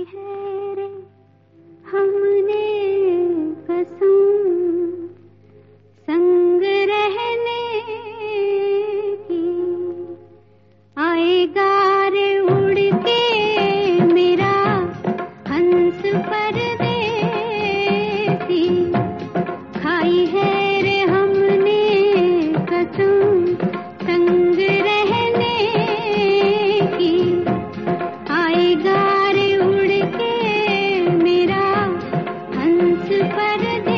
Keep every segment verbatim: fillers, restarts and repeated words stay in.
है रे हमने कसम संग रहने की, आएगा रे उड़ के मेरा हंस परदेसी, खाई है रे हमने कसम संग रहने की, आएगा रे उड़ के मेरा हंस परदेसी।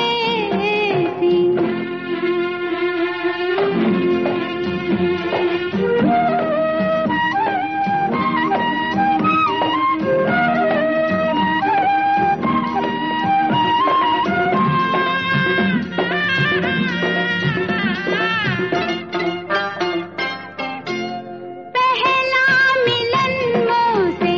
पहला मिलन मोसे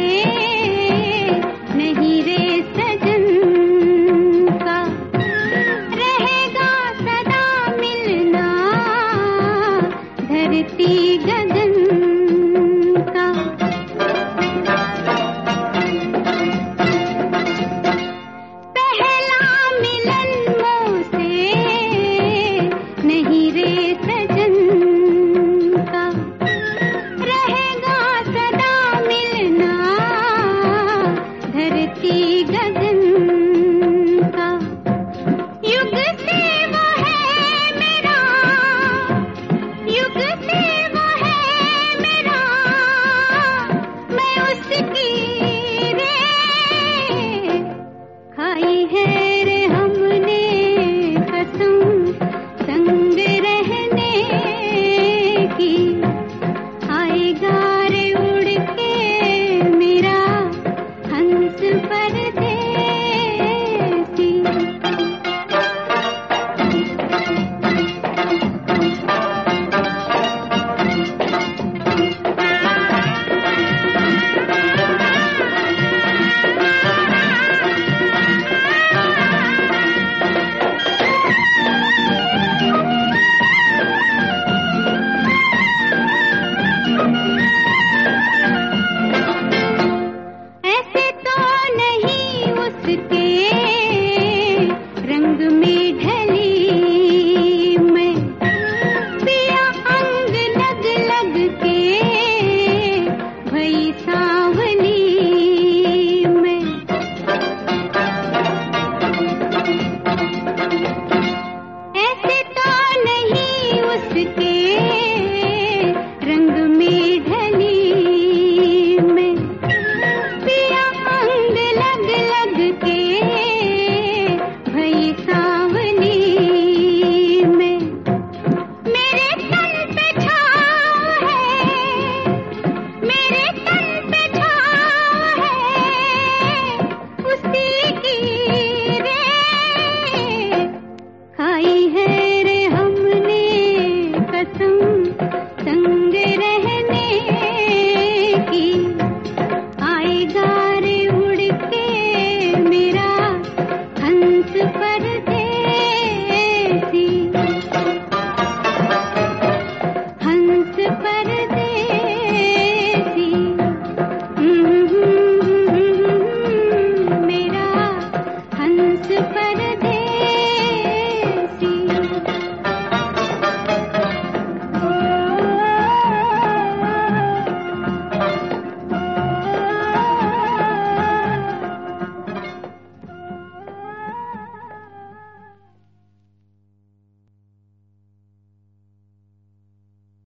नहीं रे सजन का, रहेगा सदा मिलना धरती गगन का। पहला मिलन मोसे नहीं रे सजन का, रहेगा सदा मिलना धरती गगन का। युग से वो है मेरा, युग से वो है मेरा, मैं उसकी